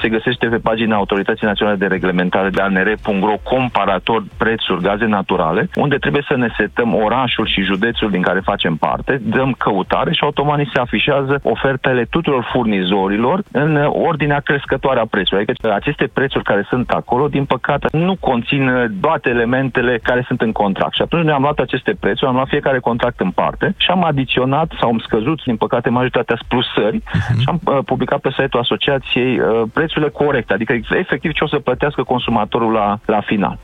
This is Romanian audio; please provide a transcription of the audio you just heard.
se găsește pe pagina Autorității Naționale de Reglementare de ANR.ro comparator prețuri gaze naturale, unde trebuie să ne setăm orașul și județul din care facem parte, dăm căutare și automat se afișează ofertele tuturor furnizorilor în ordinea crescătoare a prețului. Adică aceste prețuri care sunt acolo, din păcate, nu conțin toate elementele care sunt în contract. Și atunci ne-am luat aceste prețuri, am luat fiecare contract în parte și am adiționat sau am scăzut, din păcate, majoritatea splusări și am publicat pe site-ul asociației prețurile corecte, adică efectiv ce o să plătească consumatorul la final.